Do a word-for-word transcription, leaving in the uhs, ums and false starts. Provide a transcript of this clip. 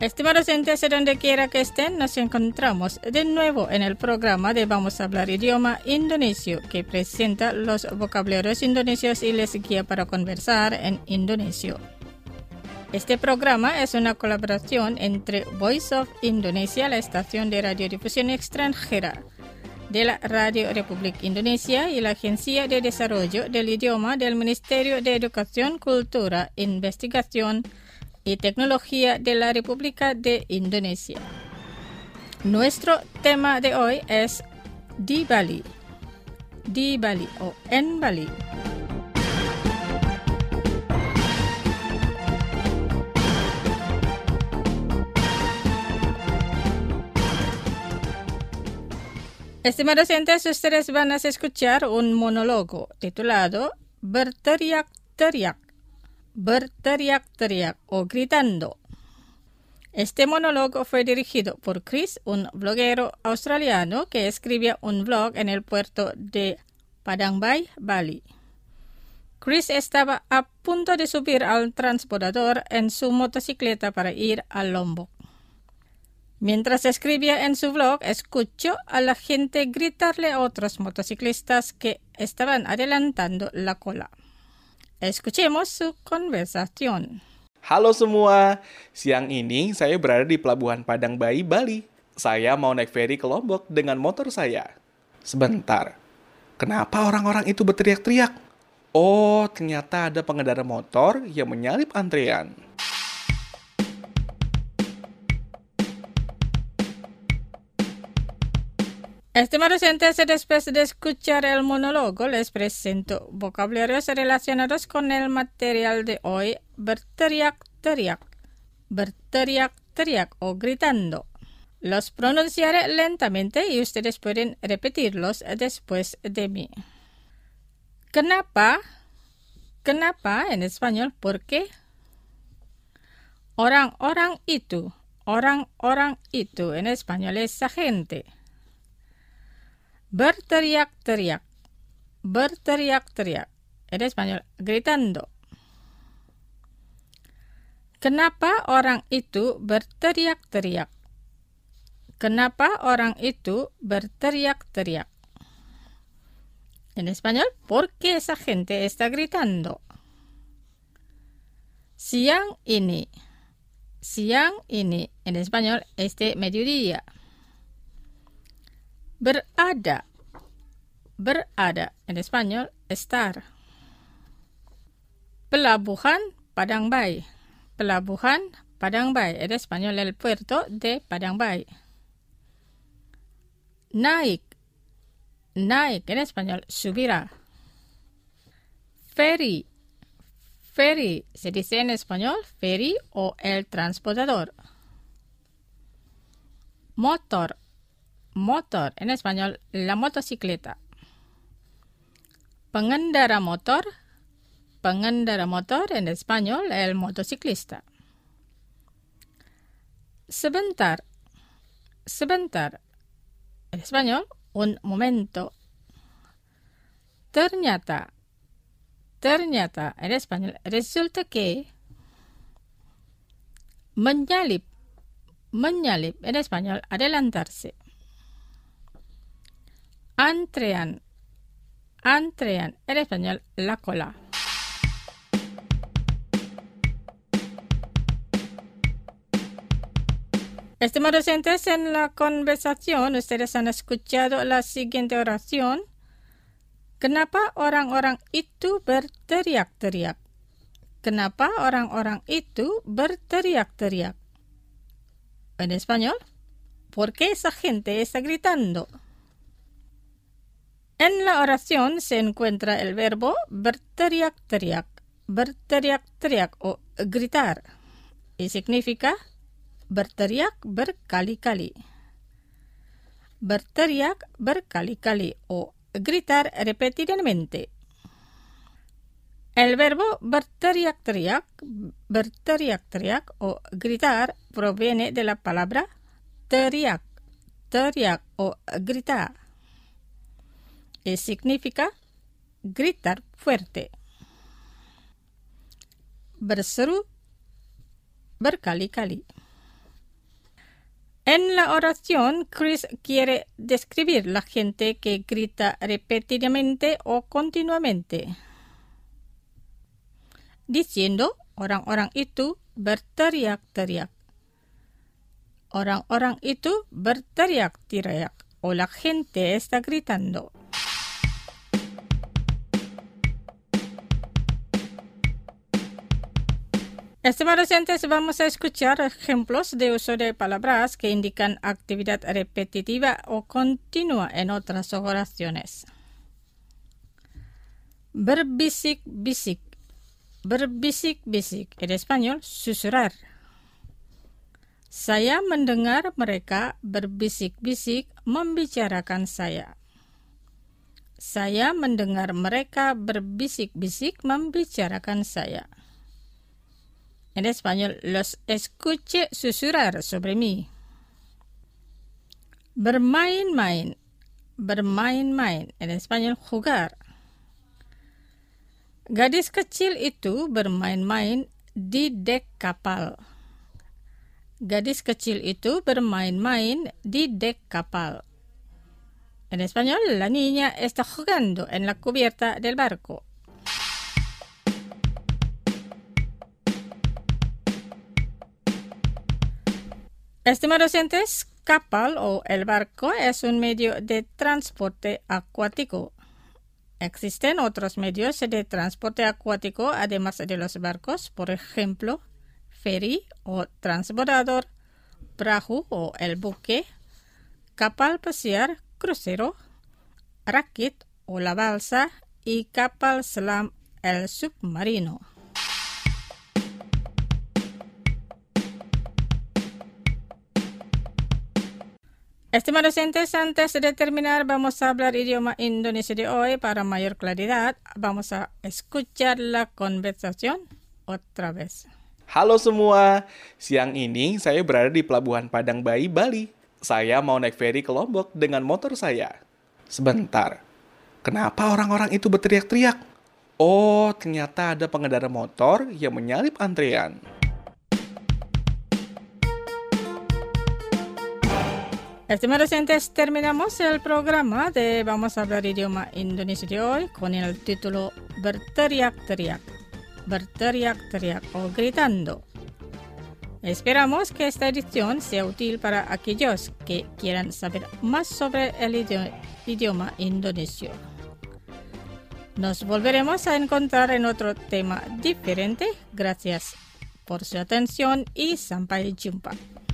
Estimados oyentes, donde quiera que estén, nos encontramos de nuevo en el programa de Vamos a hablar idioma indonesio, que presenta los vocabularios indonesios y les guía para conversar en indonesio. Este programa es una colaboración entre Voice of Indonesia, la estación de radiodifusión extranjera de la Radio Republik Indonesia, y la Agencia de Desarrollo del Idioma del Ministerio de Educación, Cultura, Investigación y Tecnología de la República de Indonesia. Nuestro tema de hoy es di Bali, di Bali o en Bali. Estimados oyentes, ustedes van a escuchar un monólogo titulado Berteriak-teriak, berteriak-teriak o gritando. Este monólogo fue dirigido por Chris, un bloguero australiano que escribía un blog en el puerto de Padang Bay, Bali. Chris estaba a punto de subir al transbordador en su motocicleta para ir a Lombok. Mientras escribía en su blog, escuchó a la gente gritarle a otros motociclistas que estaban adelantando la cola. Escuchemos su conversación. Halo semua, siang ini saya berada di Pelabuhan Padang Bay, Bali. Saya mau naik feri ke Lombok dengan motor saya. Sebentar, kenapa orang-orang itu berteriak-teriak? Oh, ternyata ada pengendara motor yang menyalip antrean. Estimados oyentes, después de escuchar el monólogo, les presento vocabularios relacionados con el material de hoy. Berteriak-teriak, berteriak-teriak o gritando. Los pronunciaré lentamente y ustedes pueden repetirlos después de mí. Kenapa? Kenapa en español, ¿por qué? Orang-orang itu, orang-orang itu en español es esa gente. Berteriak-teriak, berteriak-teriak, en español, gritando. Kenapa orang itu berteriak-teriak? Kenapa orang itu berteriak-teriak? En español, ¿por qué esa gente está gritando? Siang ini, siang ini, en español, este mediodía. Berada, berada, en español, estar. Pelabuhan Padang Bay, pelabuhan Padang Bay, en español, el puerto de Padang Bay. Naik, naik, en español, subirá. Ferry, ferry, se dice en español, ferry o el transportador. Motor, motor, en español, la motocicleta. Pengendara motor, pengendara motor, en español, el motociclista. Sebentar, sebentar, en español, un momento. Ternyata, ternyata, en español, resulta que. Menyalip, menyalip, en español, adelantarse. Antrean, antrean, en español, la cola. Estimados oyentes, en la conversación ustedes han escuchado la siguiente oración. Kenapa orang-orang itu berteriak-teriak? Kenapa orang-orang itu berteriak-teriak? En español, ¿por qué esa gente está gritando? En la oración se encuentra el verbo berteriak-teriak, berteriak-teriak o gritar, y significa berteriak berkali-kali. Berteriak berkali-kali o gritar repetidamente. El verbo berteriak-teriak, berteriak-teriak o gritar proviene de la palabra teriak, teriak o gritar, y significa gritar fuerte. Berseru berkali-kali. En la oración, Chris quiere describir la gente que grita repetidamente o continuamente, diciendo orang-orang itu berteriak-teriak. Orang-orang itu berteriak-teriak o la gente está gritando. Estimados oyentes, vamos a escuchar ejemplos de uso de palabras que indican actividad repetitiva o continua en otras oraciones. Berbisik-bisik. Berbisik-bisik. En español, susurrar. Saya mendengar mereka berbisik-bisik membicarakan saya. Saya mendengar mereka berbisik-bisik membicarakan saya. En español, los escuché susurrar sobre mí. Bermain-main. Bermain-main. En español, jugar. Gadis kecil itu bermain-main di dek kapal. Gadis kecil itu bermain-main di dek kapal. En español, la niña está jugando en la cubierta del barco. Estimados oyentes, kapal o el barco es un medio de transporte acuático. Existen otros medios de transporte acuático además de los barcos, por ejemplo, ferry o transbordador, perahu o el buque, kapal pesiar, crucero, rakit o la balsa y kapal selam, el submarino. Estimados oyentes, antes de terminar vamos a hablar idioma Indonesia de hoy. Para mayor claridad, vamos a escuchar la conversación otra vez. Halo semua, siang ini saya berada di Pelabuhan Padang Bayi, Bali. Saya mau naik feri ke Lombok dengan motor saya. Sebentar, kenapa orang-orang itu berteriak-teriak? Oh, ternyata ada pengendara motor yang menyalip antrean. Estimados oyentes, terminamos el programa de Vamos a hablar idioma Indonesia de hoy con el título Berteriak-teriak. Berteriak-teriak o gritando. Esperamos que esta edición sea útil para aquellos que quieran saber más sobre el idioma, idioma indonesio. Nos volveremos a encontrar en otro tema diferente. Gracias por su atención y sampai jumpa.